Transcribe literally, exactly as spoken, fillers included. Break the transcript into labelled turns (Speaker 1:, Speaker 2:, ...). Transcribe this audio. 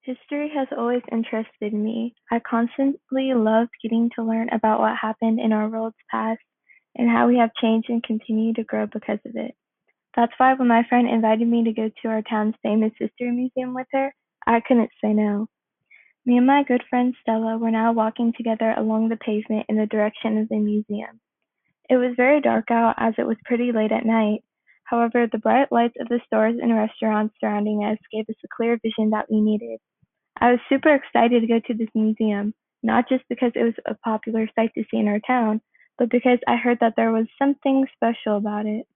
Speaker 1: History has always interested me. I constantly loved getting to learn about what happened in our world's past and how we have changed and continue to grow because of it. That's why when my friend invited me to go to our town's famous history museum with her, I couldn't say no. Me and my good friend Stella were now walking together along the pavement in the direction of the museum. It was very dark out as it was pretty late at night. However, the bright lights of the stores and restaurants surrounding us gave us a clear vision that we needed. I was super excited to go to this museum, not just because it was a popular sight to see in our town, but because I heard that there was something special about it.